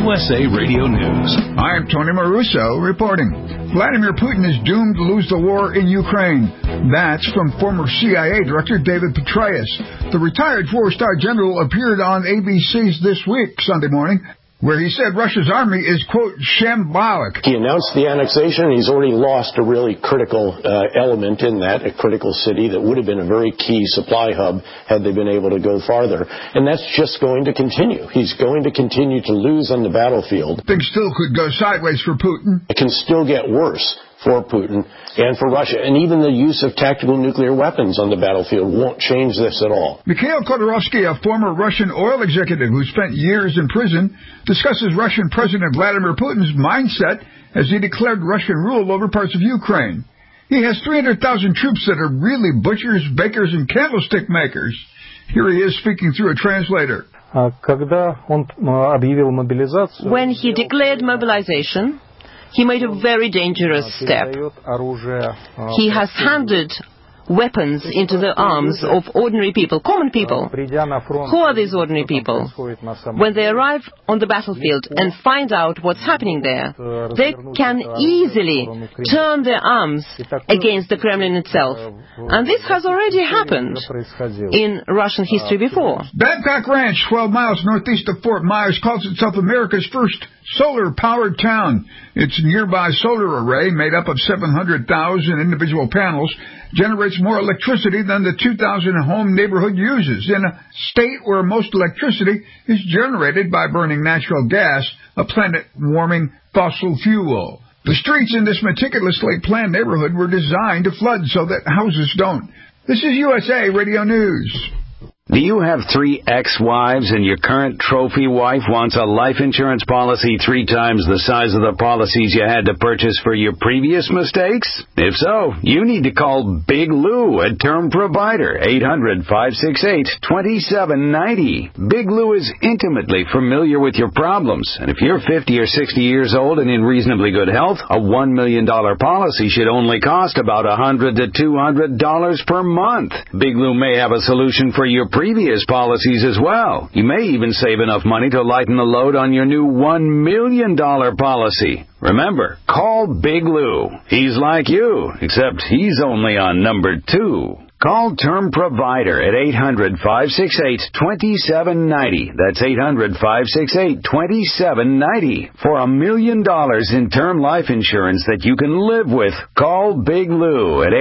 USA Radio News. I'm Tony Maruso reporting. Vladimir Putin is doomed to lose the war in Ukraine. That's from former CIA Director David Petraeus. The retired four-star general appeared on ABC's This Week Sunday morning, where he said Russia's army is, quote, shambolic. He announced the annexation, and he's already lost a really critical element in that, a critical city that would have been a very key supply hub had they been able to go farther. And that's just going to continue. He's going to continue to lose on the battlefield. Things still could go sideways for Putin. It can still get worse for Putin and for Russia. And even the use of tactical nuclear weapons on the battlefield won't change this at all. Mikhail Khodorkovsky, a former Russian oil executive who spent years in prison, discusses Russian President Vladimir Putin's mindset as he declared Russian rule over parts of Ukraine. He has 300,000 troops that are really butchers, bakers, and candlestick makers. Here he is speaking through a translator. When he declared mobilization, he made a very dangerous step. He has handed weapons into the arms of ordinary people, common people. Who are these ordinary people? When they arrive on the battlefield and find out what's happening there, they can easily turn their arms against the Kremlin itself. And this has already happened in Russian history before. Babcock Ranch, 12 miles northeast of Fort Myers, calls itself America's first solar-powered town. Its nearby solar array, made up of 700,000 individual panels, generates more electricity than the 2,000-home neighborhood uses, in a state where most electricity is generated by burning natural gas, a planet-warming fossil fuel. The streets in this meticulously planned neighborhood were designed to flood so that houses don't. This is USA Radio News. Do you have 3 ex-wives and your current trophy wife wants a life insurance policy 3 times the size of the policies you had to purchase for your previous mistakes? If so, you need to call Big Lou, a term provider, 800-568-2790. Big Lou is intimately familiar with your problems, and if you're 50 or 60 years old and in reasonably good health, a $1 million policy should only cost about $100 to $200 per month. Big Lou may have a solution for your previous policies as well. You may even save enough money to lighten the load on your new $1 million policy. Remember, call Big Lou. He's like you, except he's only on number 2. Call Term Provider at 800-568-2790. That's 800-568-2790 for $1 million in term life insurance that you can live with. Call Big Lou at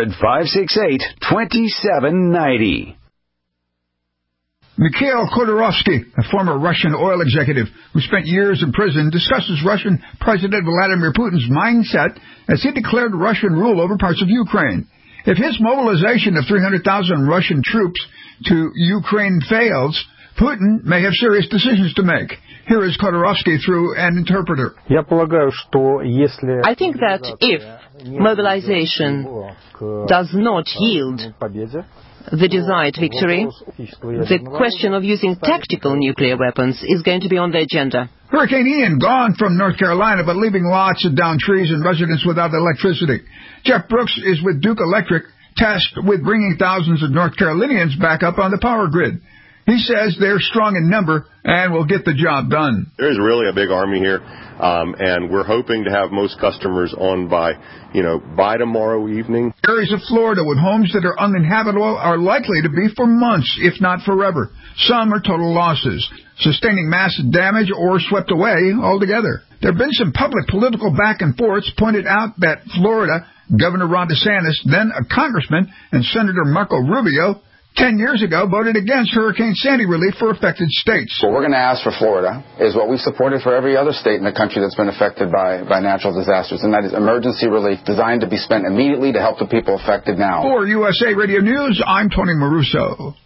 800-568-2790. Mikhail Khodorkovsky, a former Russian oil executive who spent years in prison, discusses Russian President Vladimir Putin's mindset as he declared Russian rule over parts of Ukraine. If his mobilization of 300,000 Russian troops to Ukraine fails, Putin may have serious decisions to make. Here is Khodorkovsky through an interpreter. I think that if mobilization does not yield the desired victory, the question of using tactical nuclear weapons is going to be on the agenda. Hurricane Ian gone from North Carolina, but leaving lots of downed trees and residents without electricity. Jeff Brooks is with Duke Electric, tasked with bringing thousands of North Carolinians back up on the power grid. He says they're strong in number and will get the job done. There's really a big army here, and we're hoping to have most customers on by tomorrow evening. Areas of Florida with homes that are uninhabitable are likely to be for months, if not forever. Some are total losses, sustaining massive damage or swept away altogether. There have been some public political back and forths pointed out that Florida, Governor Ron DeSantis, then a congressman, and Senator Marco Rubio, 10 years ago, voted against Hurricane Sandy relief for affected states. What we're going to ask for Florida is what we supported for every other state in the country that's been affected by natural disasters, and that is emergency relief designed to be spent immediately to help the people affected now. For USA Radio News, I'm Tony Maruso.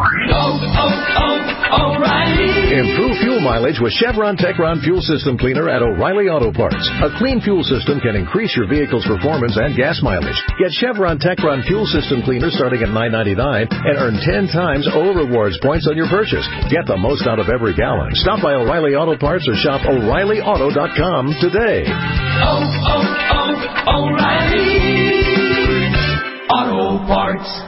O'Reilly. Improve fuel mileage with Chevron Techron Fuel System Cleaner at O'Reilly Auto Parts. A clean fuel system can increase your vehicle's performance and gas mileage. Get Chevron Techron Fuel System Cleaner starting at $9.99 and earn 10 times O Rewards points on your purchase. Get the most out of every gallon. Stop by O'Reilly Auto Parts or shop O'ReillyAuto.com today. O'Reilly Auto Parts.